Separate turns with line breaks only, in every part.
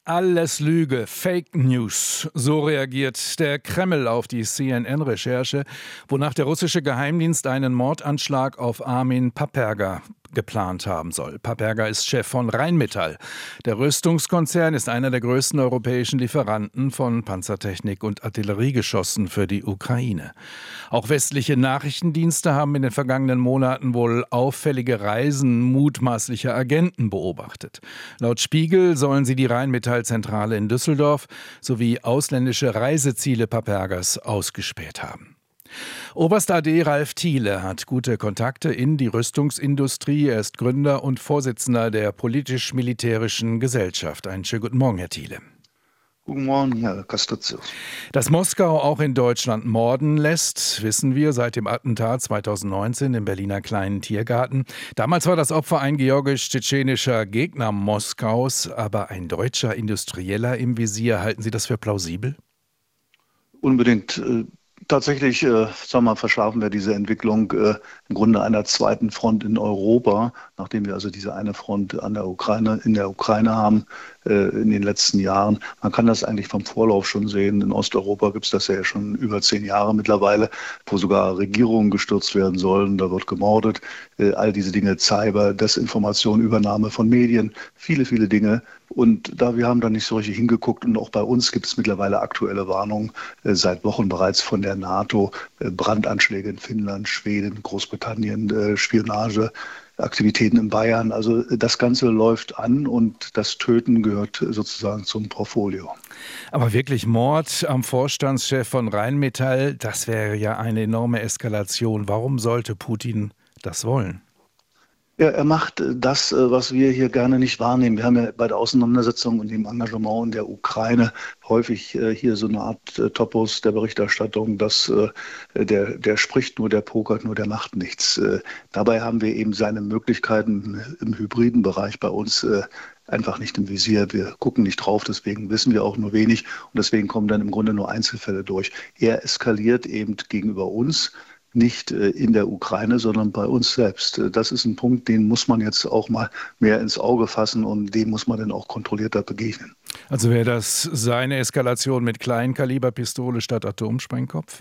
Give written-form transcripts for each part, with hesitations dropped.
Alles Lüge, Fake News. So reagiert der Kreml auf die CNN-Recherche, wonach der russische Geheimdienst einen Mordanschlag auf Armin Paperga geplant haben soll. Paperga ist Chef von Rheinmetall. Der Rüstungskonzern ist einer der größten europäischen Lieferanten von Panzertechnik und Artilleriegeschossen für die Ukraine. Auch westliche Nachrichtendienste haben in den vergangenen Monaten wohl auffällige Reisen mutmaßlicher Agenten beobachtet. Laut Spiegel sollen sie die Rheinmetall-Zentrale in Düsseldorf sowie ausländische Reiseziele Papergas ausgespäht haben. Oberst AD Ralf Thiele hat gute Kontakte in die Rüstungsindustrie. Er ist Gründer und Vorsitzender der politisch-militärischen Gesellschaft. Einen schönen guten Morgen, Herr Thiele.
Guten Morgen, Herr Castricius.
Dass Moskau auch in Deutschland morden lässt, wissen wir seit dem Attentat 2019 im Berliner Kleinen Tiergarten. Damals war das Opfer ein georgisch-tschetschenischer Gegner Moskaus, aber ein deutscher Industrieller im Visier. Halten Sie das für plausibel?
Unbedingt. Tatsächlich, verschärfen wir diese Entwicklung im Grunde einer zweiten Front in Europa, nachdem wir also diese eine Front in der Ukraine haben in den letzten Jahren. Man kann das eigentlich vom Vorlauf schon sehen. In Osteuropa gibt es das ja schon über 10 Jahre mittlerweile, wo sogar Regierungen gestürzt werden sollen. Da wird gemordet. All diese Dinge, Cyber, Desinformation, Übernahme von Medien, viele, viele Dinge. Und wir haben da nicht so richtig hingeguckt. Und auch bei uns gibt es mittlerweile aktuelle Warnungen seit Wochen bereits von der NATO. Brandanschläge in Finnland, Schweden, Großbritannien, Spionage. Aktivitäten in Bayern. Also das Ganze läuft an und das Töten gehört sozusagen zum Portfolio.
Aber wirklich Mord am Vorstandschef von Rheinmetall, das wäre ja eine enorme Eskalation. Warum sollte Putin das wollen?
Ja, er macht das, was wir hier gerne nicht wahrnehmen. Wir haben ja bei der Auseinandersetzung und dem Engagement in der Ukraine häufig hier so eine Art Topos der Berichterstattung, dass der spricht nur, der pokert nur, der macht nichts. Dabei haben wir eben seine Möglichkeiten im hybriden Bereich bei uns einfach nicht im Visier. Wir gucken nicht drauf, deswegen wissen wir auch nur wenig und deswegen kommen dann im Grunde nur Einzelfälle durch. Er eskaliert eben gegenüber uns. Nicht in der Ukraine, sondern bei uns selbst. Das ist ein Punkt, den muss man jetzt auch mal mehr ins Auge fassen und dem muss man dann auch kontrollierter begegnen.
Also wäre das seine Eskalation mit Kleinkaliberpistole statt Atomsprengkopf?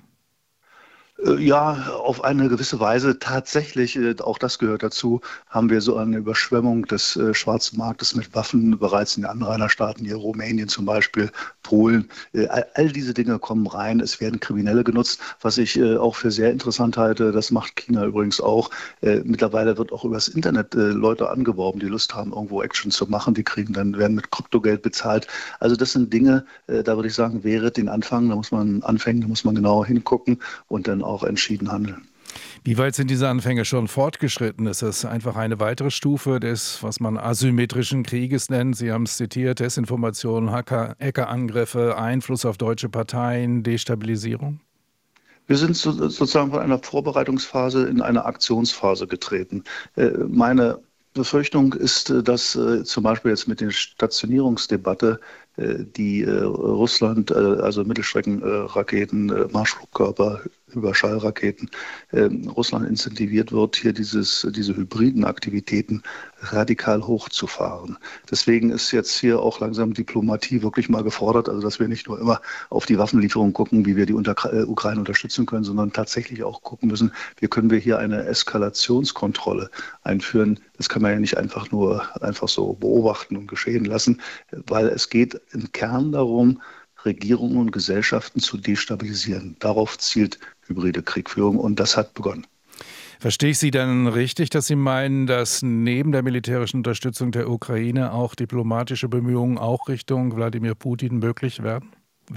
Ja, auf eine gewisse Weise tatsächlich, auch das gehört dazu, haben wir so eine Überschwemmung des schwarzen Marktes mit Waffen bereits in den Anrainerstaaten, hier Rumänien zum Beispiel, Polen. All diese Dinge kommen rein, es werden Kriminelle genutzt, was ich auch für sehr interessant halte, das macht China übrigens auch. Mittlerweile wird auch übers Internet Leute angeworben, die Lust haben, irgendwo Action zu machen, werden mit Kryptogeld bezahlt. Also das sind Dinge, da würde ich sagen, wäre den Anfang, da muss man genauer hingucken und dann auch entschieden handeln.
Wie weit sind diese Anfänge schon fortgeschritten? Ist das einfach eine weitere Stufe des, was man asymmetrischen Krieges nennt? Sie haben es zitiert, Desinformation, Hackerangriffe, Einfluss auf deutsche Parteien, Destabilisierung?
Wir sind sozusagen von einer Vorbereitungsphase in eine Aktionsphase getreten. Meine Befürchtung ist, dass zum Beispiel jetzt mit der Stationierungsdebatte die Russland, also Mittelstreckenraketen, Marschflugkörper, Überschallraketen, Russland incentiviert wird, hier diese hybriden Aktivitäten radikal hochzufahren. Deswegen ist jetzt hier auch langsam Diplomatie wirklich mal gefordert, also dass wir nicht nur immer auf die Waffenlieferung gucken, wie wir die Ukraine unterstützen können, sondern tatsächlich auch gucken müssen, wie können wir hier eine Eskalationskontrolle einführen. Das kann man ja nicht einfach so beobachten und geschehen lassen, weil es geht im Kern darum, Regierungen und Gesellschaften zu destabilisieren. Darauf zielt hybride Kriegführung und das hat begonnen.
Verstehe ich Sie dann richtig, dass Sie meinen, dass neben der militärischen Unterstützung der Ukraine auch diplomatische Bemühungen auch Richtung Wladimir Putin möglich werden?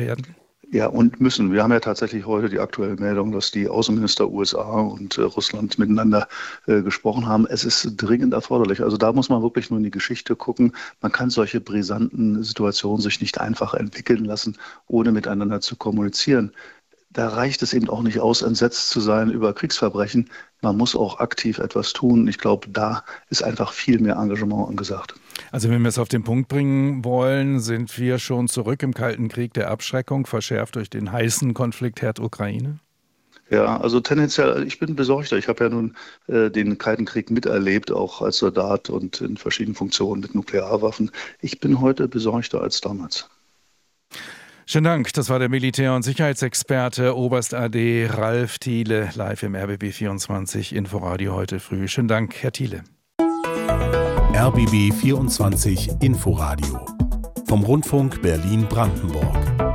Ja, und müssen. Wir haben ja tatsächlich heute die aktuelle Meldung, dass die Außenminister USA und Russland miteinander gesprochen haben. Es ist dringend erforderlich. Also da muss man wirklich nur in die Geschichte gucken. Man kann solche brisanten Situationen sich nicht einfach entwickeln lassen, ohne miteinander zu kommunizieren. Da reicht es eben auch nicht aus, entsetzt zu sein über Kriegsverbrechen. Man muss auch aktiv etwas tun. Ich glaube, da ist einfach viel mehr Engagement angesagt.
Also wenn wir es auf den Punkt bringen wollen, sind wir schon zurück im Kalten Krieg der Abschreckung, verschärft durch den heißen Konflikt Herd Ukraine?
Ja, also tendenziell, ich bin besorgter. Ich habe ja nun den Kalten Krieg miterlebt, auch als Soldat und in verschiedenen Funktionen mit Nuklearwaffen. Ich bin heute besorgter als damals.
Schönen Dank. Das war der Militär- und Sicherheitsexperte Oberst AD Ralf Thiele, live im RBB 24 Inforadio heute früh. Schönen Dank, Herr Thiele.
RBB 24 Inforadio vom Rundfunk Berlin-Brandenburg.